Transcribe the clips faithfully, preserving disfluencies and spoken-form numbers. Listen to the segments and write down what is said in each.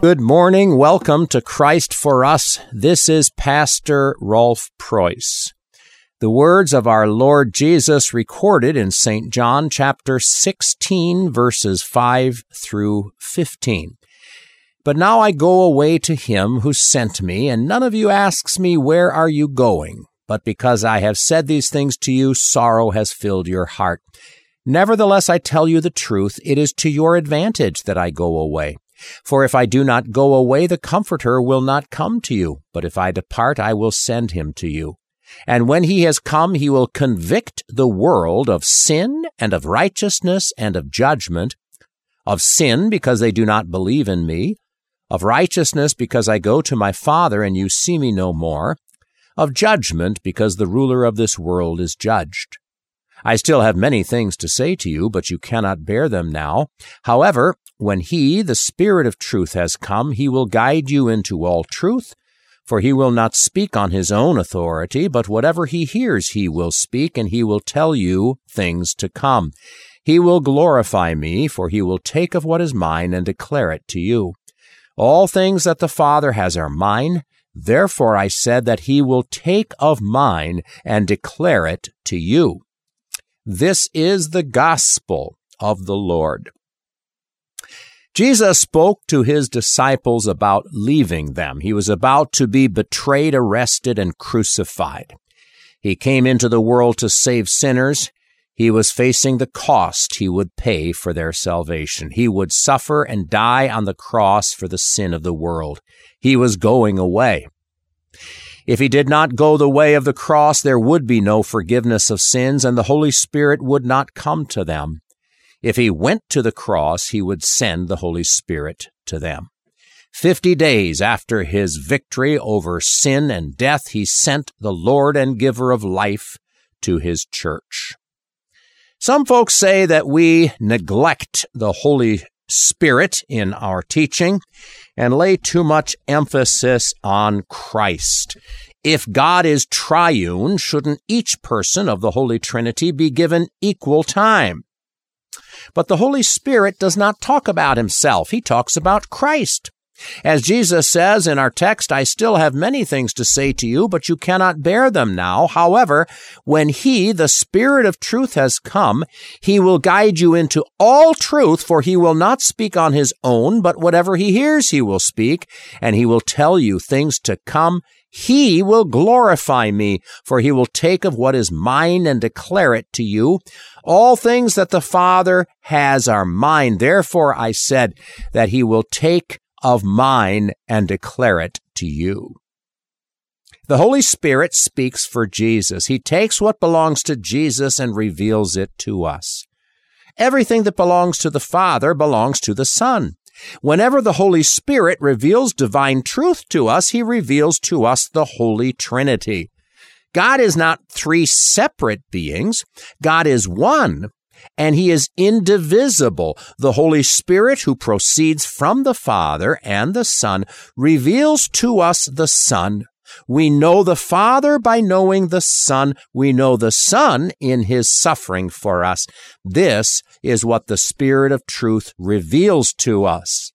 Good morning. Welcome to Christ for Us. This is Pastor Rolf Preuss. The words of our Lord Jesus recorded in Saint John chapter sixteen, verses five through fifteen. But now I go away to him who sent me, and none of you asks me, where are you going? But because I have said these things to you, sorrow has filled your heart. Nevertheless, I tell you the truth, it is to your advantage that I go away. For if I do not go away, the Comforter will not come to you. But if I depart, I will send him to you. And when he has come, he will convict the world of sin and of righteousness and of judgment. Of sin, because they do not believe in me. Of righteousness, because I go to my Father and you see me no more. Of judgment, because the ruler of this world is judged. I still have many things to say to you, but you cannot bear them now. However, when he, the Spirit of truth, has come, he will guide you into all truth, for he will not speak on his own authority, but whatever he hears he will speak, and he will tell you things to come. He will glorify me, for he will take of what is mine and declare it to you. All things that the Father has are mine. Therefore I said that he will take of mine and declare it to you. This is the gospel of the Lord. Jesus spoke to his disciples about leaving them. He was about to be betrayed, arrested, and crucified. He came into the world to save sinners. He was facing the cost he would pay for their salvation. He would suffer and die on the cross for the sin of the world. He was going away. If he did not go the way of the cross, there would be no forgiveness of sins, and the Holy Spirit would not come to them. If he went to the cross, he would send the Holy Spirit to them. Fifty days after his victory over sin and death, he sent the Lord and giver of life to his church. Some folks say that we neglect the Holy Spirit in our teaching and lay too much emphasis on Christ. If God is triune, shouldn't each person of the Holy Trinity be given equal time? But the Holy Spirit does not talk about himself. He talks about Christ. As Jesus says in our text, I still have many things to say to you, but you cannot bear them now. However, when he, the Spirit of truth, has come, he will guide you into all truth, for he will not speak on his own, but whatever he hears he will speak, and he will tell you things to come. He will glorify me, for he will take of what is mine and declare it to you. All things that the Father has are mine. Therefore I said that he will take of mine and declare it to you. The Holy Spirit speaks for Jesus. He takes what belongs to Jesus and reveals it to us. Everything that belongs to the Father belongs to the Son. Whenever the Holy Spirit reveals divine truth to us, he reveals to us the Holy Trinity. God is not three separate beings. God is one, and he is indivisible. The Holy Spirit, who proceeds from the Father and the Son, reveals to us the Son. We know the Father by knowing the Son. We know the Son in his suffering for us. This is what the Spirit of truth reveals to us.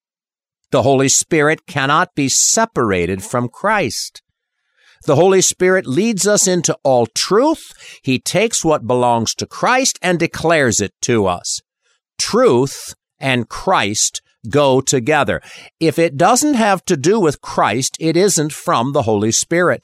The Holy Spirit cannot be separated from Christ. The Holy Spirit leads us into all truth. He takes what belongs to Christ and declares it to us. Truth and Christ go together. If it doesn't have to do with Christ, it isn't from the Holy Spirit.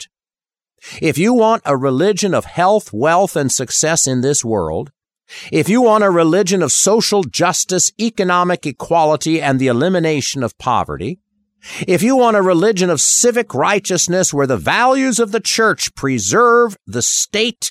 If you want a religion of health, wealth, and success in this world, if you want a religion of social justice, economic equality, and the elimination of poverty, if you want a religion of civic righteousness where the values of the church preserve the state,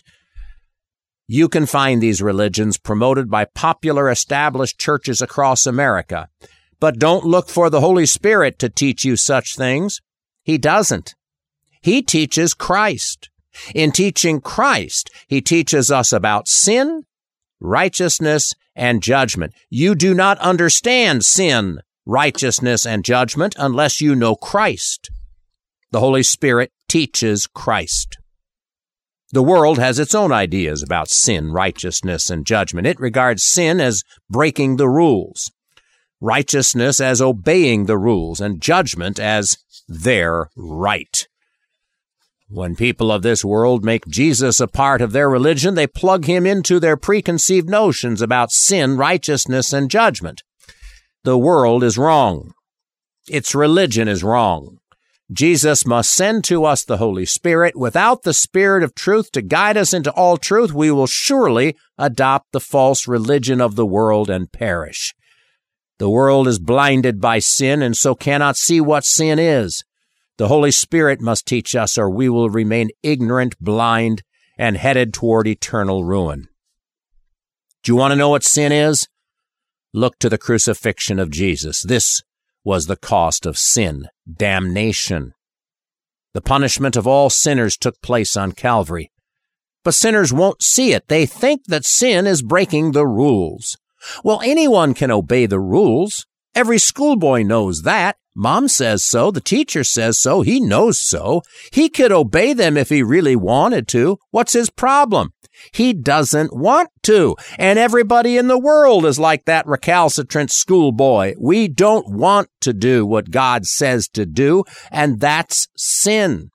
you can find these religions promoted by popular established churches across America. But don't look for the Holy Spirit to teach you such things. He doesn't. He teaches Christ. In teaching Christ, he teaches us about sin, righteousness, and judgment. You do not understand sin, righteousness, and judgment unless you know Christ. The Holy Spirit teaches Christ. The world has its own ideas about sin, righteousness, and judgment. It regards sin as breaking the rules. righteousness as obeying the rules, and judgment as their right. When people of this world make Jesus a part of their religion, they plug him into their preconceived notions about sin, righteousness, and judgment. The world is wrong. Its religion is wrong. Jesus must send to us the Holy Spirit. Without the Spirit of truth to guide us into all truth, we will surely adopt the false religion of the world and perish. The world is blinded by sin and so cannot see what sin is. The Holy Spirit must teach us, or we will remain ignorant, blind, and headed toward eternal ruin. Do you want to know what sin is? Look to the crucifixion of Jesus. This was the cost of sin, damnation. The punishment of all sinners took place on Calvary. But sinners won't see it. They think that sin is breaking the rules. Well, anyone can obey the rules. Every schoolboy knows that. Mom says so. The teacher says so. He knows so. He could obey them if he really wanted to. What's his problem? He doesn't want to. And everybody in the world is like that recalcitrant schoolboy. We don't want to do what God says to do, and that's sin.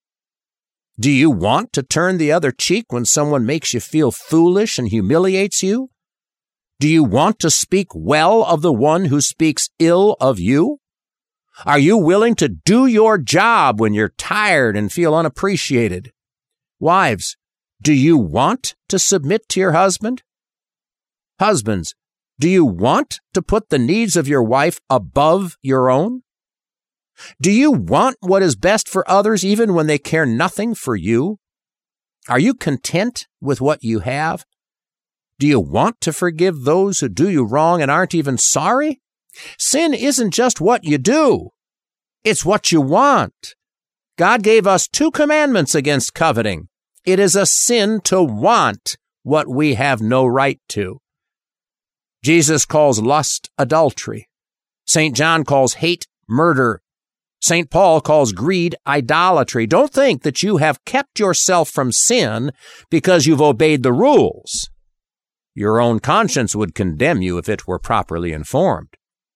Do you want to turn the other cheek when someone makes you feel foolish and humiliates you? Do you want to speak well of the one who speaks ill of you? Are you willing to do your job when you're tired and feel unappreciated? Wives, do you want to submit to your husband? Husbands, do you want to put the needs of your wife above your own? Do you want what is best for others even when they care nothing for you? Are you content with what you have? Do you want to forgive those who do you wrong and aren't even sorry? Sin isn't just what you do. It's what you want. God gave us two commandments against coveting. It is a sin to want what we have no right to. Jesus calls lust adultery. Saint John calls hate murder. Saint Paul calls greed idolatry. Don't think that you have kept yourself from sin because you've obeyed the rules. Your own conscience would condemn you if it were properly informed.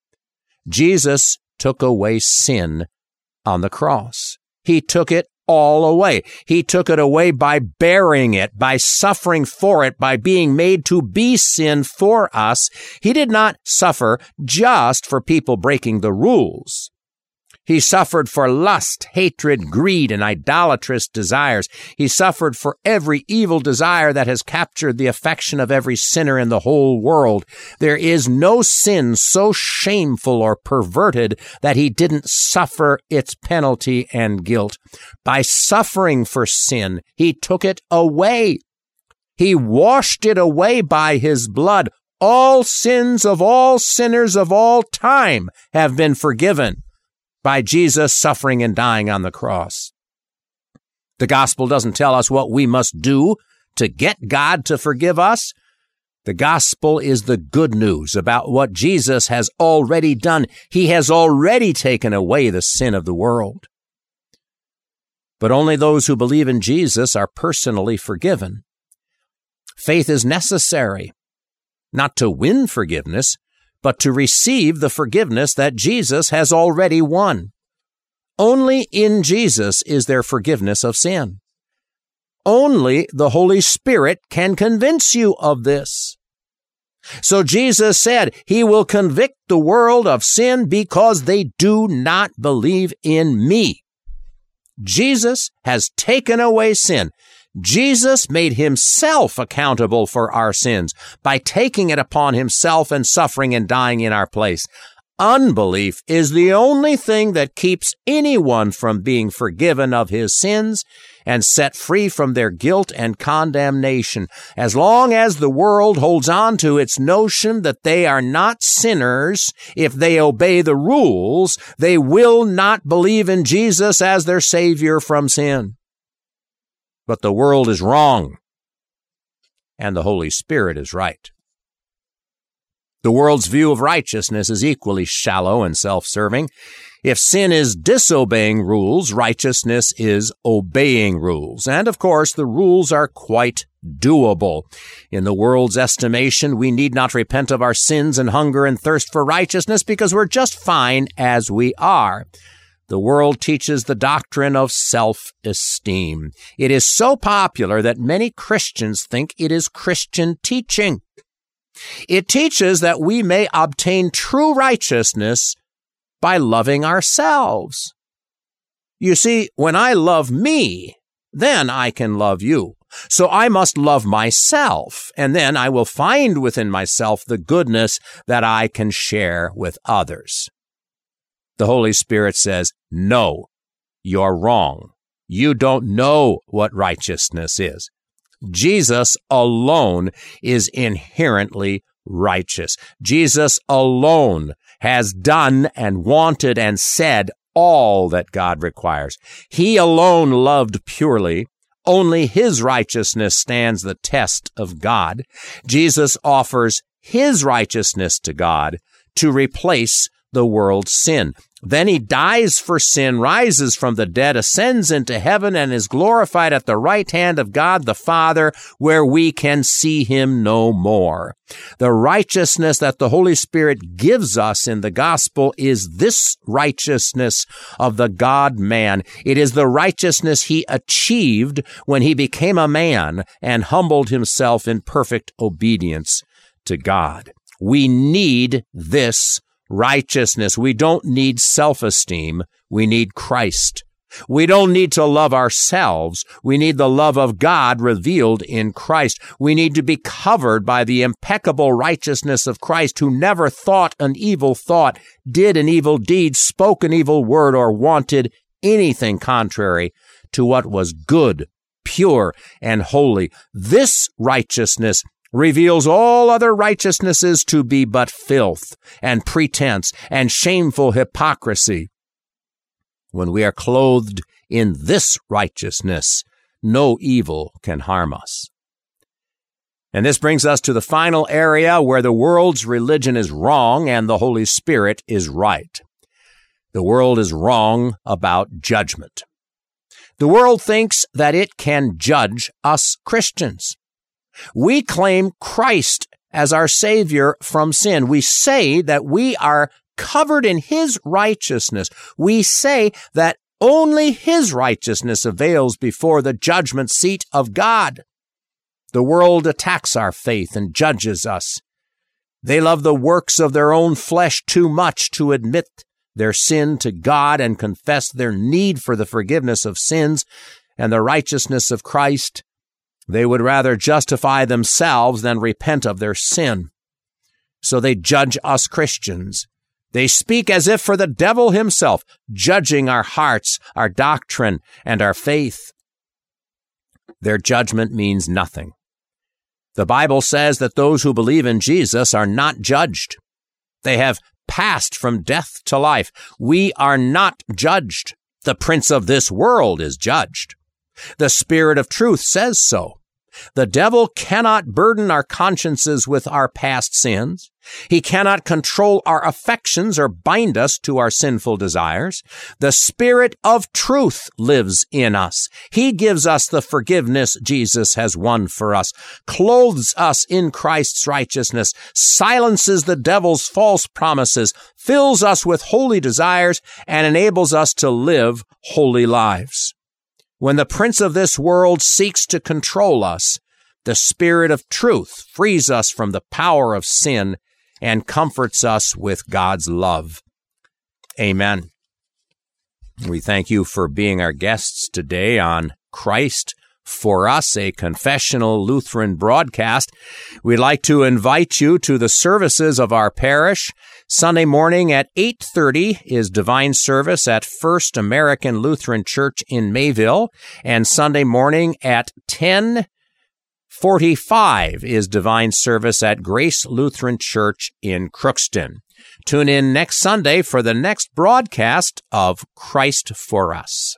Jesus took away sin on the cross. He took it all away. He took it away by bearing it, by suffering for it, by being made to be sin for us. He did not suffer just for people breaking the rules. He suffered for lust, hatred, greed, and idolatrous desires. He suffered for every evil desire that has captured the affection of every sinner in the whole world. There is no sin so shameful or perverted that he didn't suffer its penalty and guilt. By suffering for sin, he took it away. He washed it away by his blood. All sins of all sinners of all time have been forgiven by Jesus suffering and dying on the cross. The gospel doesn't tell us what we must do to get God to forgive us. The gospel is the good news about what Jesus has already done. He has already taken away the sin of the world. But only those who believe in Jesus are personally forgiven. Faith is necessary, not to win forgiveness, but to receive the forgiveness that Jesus has already won. Only in Jesus is there forgiveness of sin. Only the Holy Spirit can convince you of this. So Jesus said he will convict the world of sin because they do not believe in me. Jesus has taken away sin. Jesus made himself accountable for our sins by taking it upon himself and suffering and dying in our place. Unbelief is the only thing that keeps anyone from being forgiven of his sins and set free from their guilt and condemnation. As long as the world holds on to its notion that they are not sinners if they obey the rules, they will not believe in Jesus as their Savior from sin. But the world is wrong, and the Holy Spirit is right. The world's view of righteousness is equally shallow and self-serving. If sin is disobeying rules, righteousness is obeying rules. And of course, the rules are quite doable. In the world's estimation, we need not repent of our sins and hunger and thirst for righteousness because we're just fine as we are. The world teaches the doctrine of self-esteem. It is so popular that many Christians think it is Christian teaching. It teaches that we may obtain true righteousness by loving ourselves. You see, when I love me, then I can love you. So I must love myself, and then I will find within myself the goodness that I can share with others. The Holy Spirit says, no, you're wrong. You don't know what righteousness is. Jesus alone is inherently righteous. Jesus alone has done and wanted and said all that God requires. He alone loved purely. Only his righteousness stands the test of God. Jesus offers his righteousness to God to replace the world's sin. Then he dies for sin, rises from the dead, ascends into heaven, and is glorified at the right hand of God the Father, where we can see him no more. The righteousness that the Holy Spirit gives us in the gospel is this righteousness of the God-man. It is the righteousness he achieved when he became a man and humbled himself in perfect obedience to God. We need this righteousness. We don't need self-esteem. We need Christ. We don't need to love ourselves. We need the love of God revealed in Christ. We need to be covered by the impeccable righteousness of Christ, who never thought an evil thought, did an evil deed, spoke an evil word, or wanted anything contrary to what was good, pure, and holy. This righteousness reveals all other righteousnesses to be but filth and pretense and shameful hypocrisy. When we are clothed in this righteousness, no evil can harm us. And this brings us to the final area where the world's religion is wrong and the Holy Spirit is right. The world is wrong about judgment. The world thinks that it can judge us Christians. We claim Christ as our Savior from sin. We say that we are covered in his righteousness. We say that only his righteousness avails before the judgment seat of God. The world attacks our faith and judges us. They love the works of their own flesh too much to admit their sin to God and confess their need for the forgiveness of sins and the righteousness of Christ. They would rather justify themselves than repent of their sin. So they judge us Christians. They speak as if for the devil himself, judging our hearts, our doctrine, and our faith. Their judgment means nothing. The Bible says that those who believe in Jesus are not judged. They have passed from death to life. We are not judged. The prince of this world is judged. The Spirit of truth says so. The devil cannot burden our consciences with our past sins. He cannot control our affections or bind us to our sinful desires. The Spirit of truth lives in us. He gives us the forgiveness Jesus has won for us, clothes us in Christ's righteousness, silences the devil's false promises, fills us with holy desires, and enables us to live holy lives. When the prince of this world seeks to control us, the Spirit of truth frees us from the power of sin and comforts us with God's love. Amen. We thank you for being our guests today on Christ for Us, a confessional Lutheran broadcast. We'd like to invite you to the services of our parish. Sunday morning at eight thirty is divine service at First American Lutheran Church in Mayville, and Sunday morning at ten forty-five is divine service at Grace Lutheran Church in Crookston. Tune in next Sunday for the next broadcast of Christ for Us.